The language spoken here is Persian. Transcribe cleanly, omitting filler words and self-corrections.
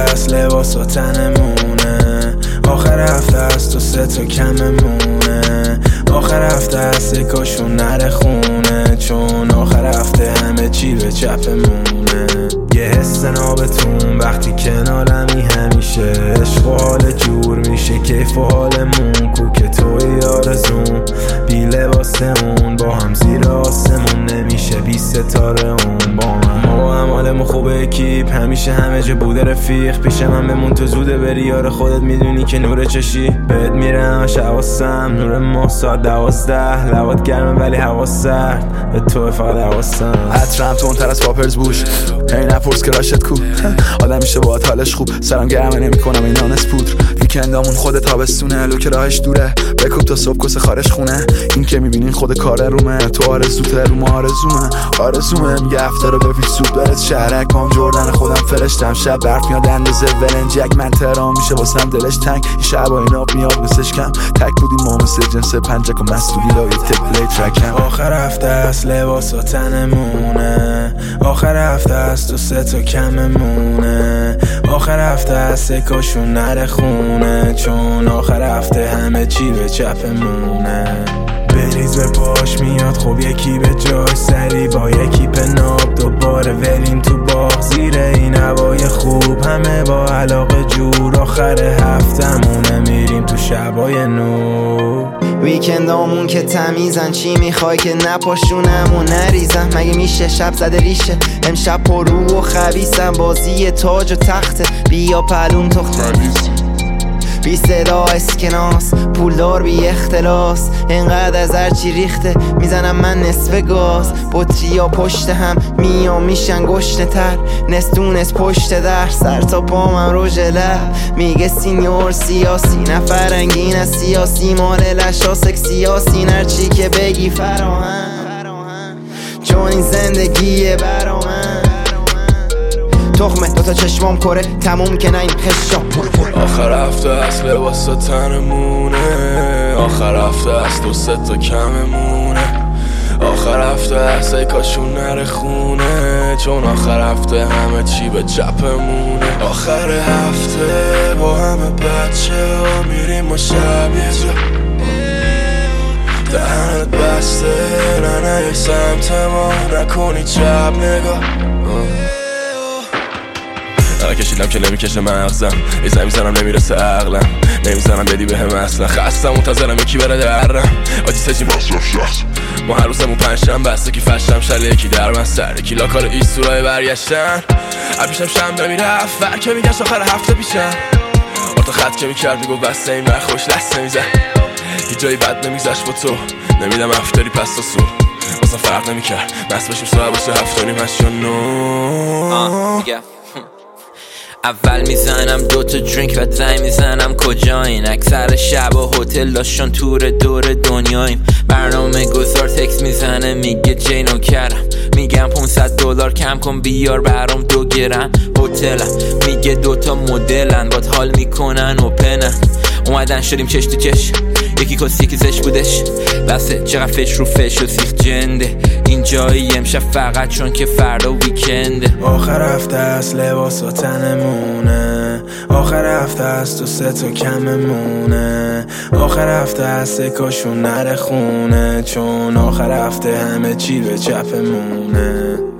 است لباس و تنمونه، آخر هفته است و 3 تا کممونه، آخر هفته است یکاشون نره خونه، چون آخر هفته همه چی به چپمونه. یه حس نابتون وقتی کنارمی همیشه، عشق و حال جور میشه کیف و حالمون، کوک توی آرزون بی لباسمون، با هم زیر آسمون نمیشه 20 ستاره اون با من. ما هم حالمون خوبه اکیپ، همیشه همه جا بوده رفیق، پیش من بمون تو زوده بری، یار خودت میدونی که نور چشی بهت میرم شواسم، نور ماه ساعت 12، لبات گرمه ولی هوا سرد، به تو فقط حواسم. عطرم تندتر از پاپرز بوش، هی نپرس که راشت کو، آدم میشه باهات حالش خوب، سرم گرمه نمیکنم این نانس پودر، ویکندامون خود تابستونه، لو که راهش دوره بکوب تا صبح کس خارش خونه، این که میبینین خود کار رومه، تو آرزوته رو ما آرزومه میگه هفته رو بپیچ سود برد شهرک، پام جردن خودم فرشتم، شب برف میاد اندازه ولنجک، من تهران میشه واسم دلش تنگ، این شب این آب میاد بسش کم، تک بودیم ما مثل جنس پنجک و مستوگی لای تک پلی ترکم. آخر هفته است لباس و تنمونه، آخر هفته است و 3 تا کممونه، آخر هفته است یکاشون نره خونه، چون آخر هفته همه چی به چپمونه. بریز به پاش میاد خب یکی به جاش سری، با یکی پناب دوباره ولیم تو باغ، زیر این هوای خوب همه با علاقه جور، آخر هفتمونه میریم تو شبای نو. ویکندامون که تمیزن، چی میخوای که نپاشونم و نریزم، مگه میشه شب زده ریشه، امشب پرو و خبیثم، بازی تاج و تخته، بیا پلوم تو بی صدا اسکناس، پولدار بی اختلاس، اینقدر از هرچی ریخته میزنم من نصف گاز، بطری ها پشت هم میام میشن گشنه تر، نستونست پشت در، سر تا پامم روژ لب میگه سینیور سیاسی، نفرنگین از سیاسی، مال لشاسک سیاسی، هرچی که بگی فراهم، چون این زندگیه برا من، تخمه دوتا چشمام کره تموم که نه این خشام. آخر هفته است لباس تنمونه، آخر هفته است و 3 تا کممونه، آخر هفته است ای کاشون نره خونه، چون آخر هفته همه چی به چپمونه. آخر هفته با همه بچه ها میریم ما شب یه جا، دهنت بسته نه یک سمت ما، نکنی چپ نگاه، کشیدم که نمیکشه مغزم، یه زمین زنم نمیرسه عقلم، نمیزنم بدی به هم اصلا، خستم منتظرم یکی بره درم، آجی سجیم ما هر روزمون پنجشنبه بسته که فشتم شله یکی در من سر یکی لاکار ایستورای برگشتن، پیشم شنبه میرفت ور که میگشت آخر هفته پیشم، آرتا خط که میکرد میگو بسته این بر خوش لست نمیزن، هیچ جایی بد نمیگذشت با تو، نمیدم افتاری پس تا سو واسه فرق نمیکرد، مست باشیم ساعت باشه 7:30 اول میزنم 2 تا درینک و زنگ میزنم کجایین، اکثر شب و هتل داشتن تور دور دنیاییم، برنامه گذار تکس میزنه میگه جینو کردم، میگم $500 کم کن بیار برام 2 گرم، هتلم میگه 2 تا مدلن باد حال میکنن اوپنن، اومدن شدیم چش تو چش، یکی کسی یکی زش بودش، بسه چقدر فش رو فش و سیخ جنده، این جایی امشب فقط چون که فردا ویکنده. آخر هفته است لباس و تنمونه، آخر هفته است و 3 تا کممونه، آخر هفته است یکاشون نره خونه، چون آخر هفته همه چی به چپمونه.